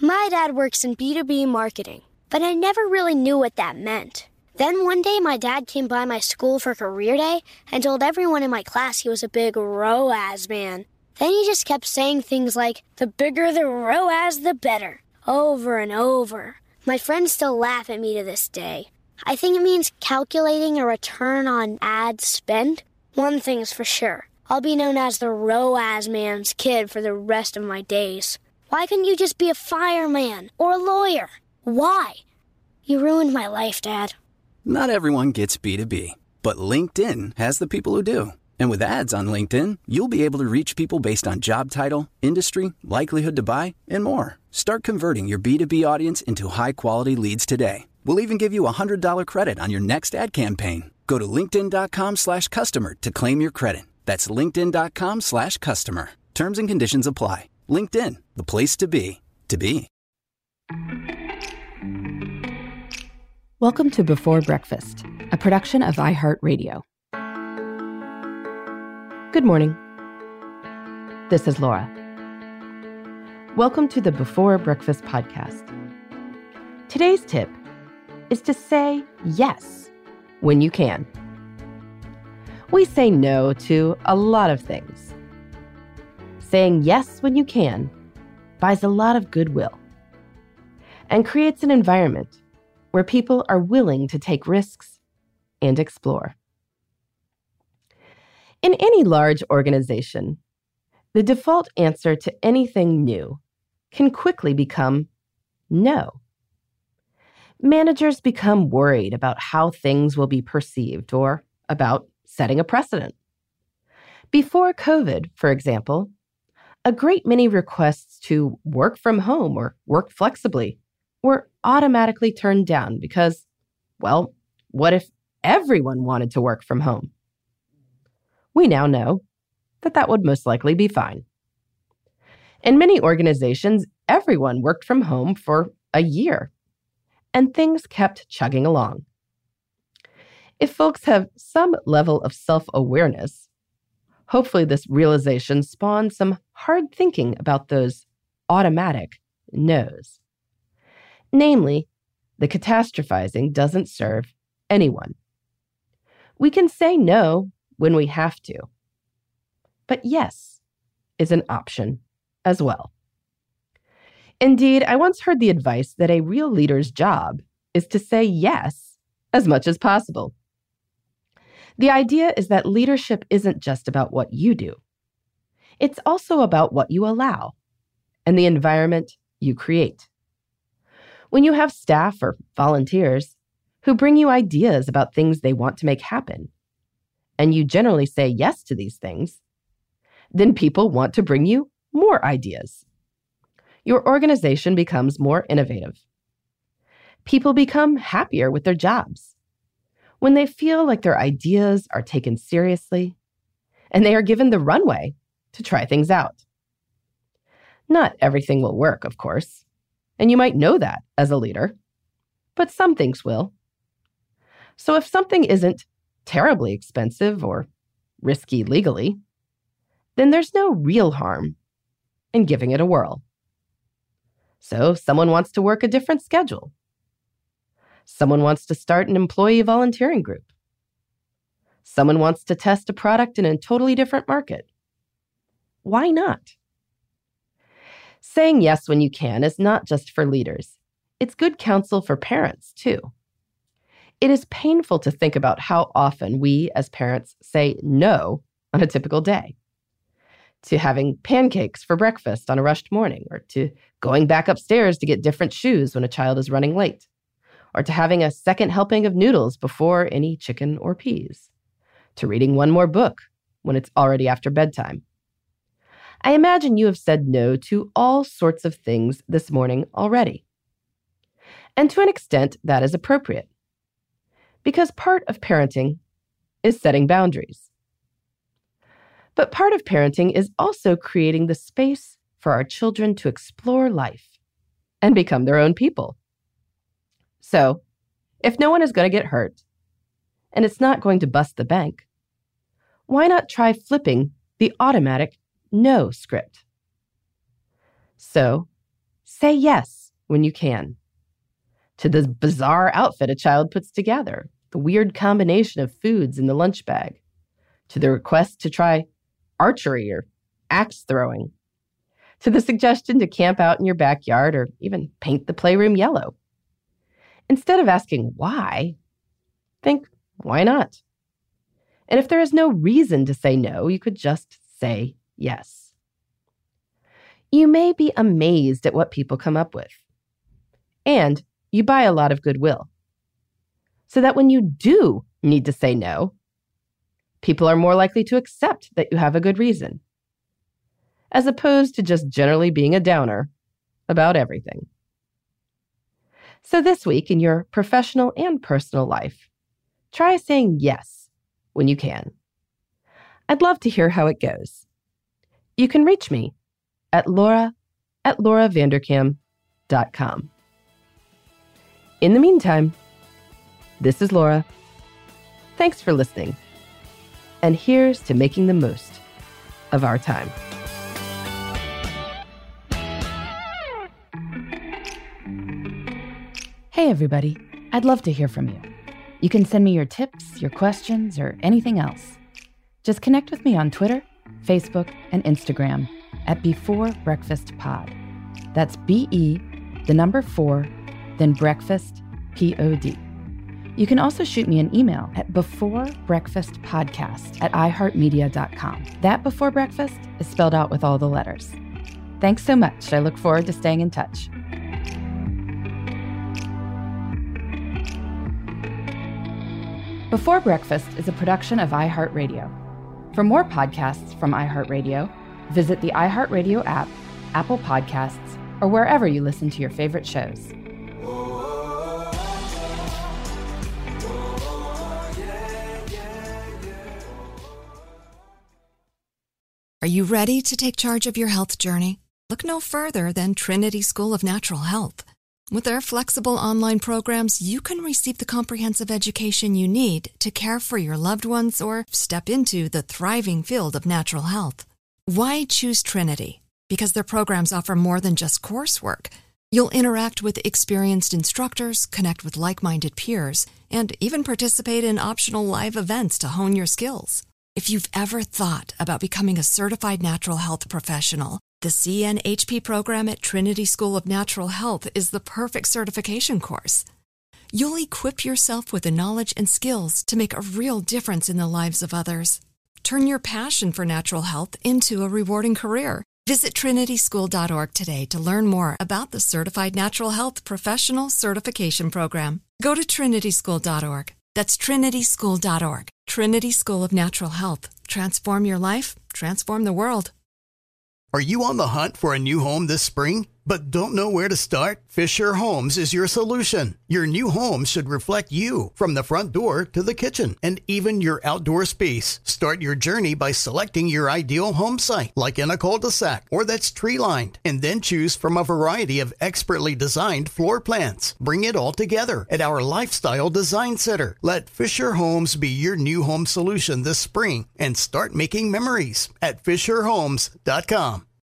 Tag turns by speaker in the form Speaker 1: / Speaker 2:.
Speaker 1: My dad works in B2B marketing, but I never really knew what that meant. Then one day my dad came by my school for career day and told everyone in my class he was a big ROAS man. Then he just kept saying things like, the bigger the ROAS, the better, over and over. My friends still laugh at me to this day. I think it means calculating a return on ad spend. One thing's for sure, I'll be known as the ROAS man's kid for the rest of my days. Why couldn't you just be a fireman or a lawyer? Why? You ruined my life, Dad.
Speaker 2: Not everyone gets B2B, but LinkedIn has the people who do. And with ads on LinkedIn, you'll be able to reach people based on job title, industry, likelihood to buy, and more. Start converting your B2B audience into high-quality leads today. We'll even give you a $100 credit on your next ad campaign. Go to linkedin.com/customer to claim your credit. That's linkedin.com/customer. Terms and conditions apply. LinkedIn, the place to be, to be.
Speaker 3: Welcome to Before Breakfast, a production of iHeartRadio. Good morning. This is Laura. Welcome to the Before Breakfast podcast. Today's tip is to say yes when you can. We say no to a lot of things. Saying yes when you can buys a lot of goodwill and creates an environment where people are willing to take risks and explore. In any large organization, the default answer to anything new can quickly become no. Managers become worried about how things will be perceived or about setting a precedent. Before COVID, for example, a great many requests to work from home or work flexibly were automatically turned down because, well, what if everyone wanted to work from home? We now know that that would most likely be fine. In many organizations, everyone worked from home for a year, and things kept chugging along. If folks have some level of self-awareness, hopefully this realization spawns some hard thinking about those automatic no's. Namely, the catastrophizing doesn't serve anyone. We can say no when we have to, but yes is an option as well. Indeed, I once heard the advice that a real leader's job is to say yes as much as possible. The idea is that leadership isn't just about what you do. It's also about what you allow and the environment you create. When you have staff or volunteers who bring you ideas about things they want to make happen, and you generally say yes to these things, then people want to bring you more ideas. Your organization becomes more innovative. People become happier with their jobs when they feel like their ideas are taken seriously and they are given the runway to try things out. Not everything will work, of course, and you might know that as a leader, but some things will. So if something isn't terribly expensive or risky legally, then there's no real harm in giving it a whirl. So someone wants to work a different schedule. Someone wants to start an employee volunteering group. Someone wants to test a product in a totally different market. Why not? Saying yes when you can is not just for leaders. It's good counsel for parents, too. It is painful to think about how often we, as parents, say no on a typical day. To having pancakes for breakfast on a rushed morning, or to going back upstairs to get different shoes when a child is running late, or to having a second helping of noodles before any chicken or peas, to reading one more book when it's already after bedtime. I imagine you have said no to all sorts of things this morning already. And to an extent, that is appropriate. Because part of parenting is setting boundaries. But part of parenting is also creating the space for our children to explore life and become their own people. So, if no one is going to get hurt, and it's not going to bust the bank, why not try flipping the automatic no script? So, Say yes when you can. To the bizarre outfit a child puts together, the weird combination of foods in the lunch bag, to the request to try archery or axe throwing, to the suggestion to camp out in your backyard or even paint the playroom yellow. Instead of asking why, think, why not? And if there is no reason to say no, you could just say yes. You may be amazed at what people come up with. And you buy a lot of goodwill. So that when you do need to say no, people are more likely to accept that you have a good reason, as opposed to just generally being a downer about everything. So this week in your professional and personal life, try saying yes when you can. I'd love to hear how it goes. You can reach me at laura@lauravanderkam.com. In the meantime, this is Laura. Thanks for listening. And here's to making the most of our time.
Speaker 4: Hey, everybody. I'd love to hear from you. You can send me your tips, your questions, or anything else. Just connect with me on Twitter, Facebook, and Instagram at Before Breakfast Pod. That's BE4, then breakfast, POD. You can also shoot me an email at beforebreakfastpodcast@iheartmedia.com. That Before Breakfast is spelled out with all the letters. Thanks so much. I look forward to staying in touch. Before Breakfast is a production of iHeartRadio. For more podcasts from iHeartRadio, visit the iHeartRadio app, Apple Podcasts, or wherever you listen to your favorite shows.
Speaker 5: Are you ready to take charge of your health journey? Look no further than Trinity School of Natural Health. With their flexible online programs, you can receive the comprehensive education you need to care for your loved ones or step into the thriving field of natural health. Why choose Trinity? Because their programs offer more than just coursework. You'll interact with experienced instructors, connect with like-minded peers, and even participate in optional live events to hone your skills. If you've ever thought about becoming a certified natural health professional, the CNHP program at Trinity School of Natural Health is the perfect certification course. You'll equip yourself with the knowledge and skills to make a real difference in the lives of others. Turn your passion for natural health into a rewarding career. Visit trinityschool.org today to learn more about the Certified Natural Health Professional Certification Program. Go to trinityschool.org. That's trinityschool.org. Trinity School of Natural Health. Transform your life, transform the world.
Speaker 6: Are you on the hunt for a new home this spring, but don't know where to start? Fisher Homes is your solution. Your new home should reflect you, from the front door to the kitchen, and even your outdoor space. Start your journey by selecting your ideal home site, like in a cul-de-sac or that's tree-lined, and then choose from a variety of expertly designed floor plans. Bring it all together at our Lifestyle Design Center. Let Fisher Homes be your new home solution this spring and start making memories at fisherhomes.com.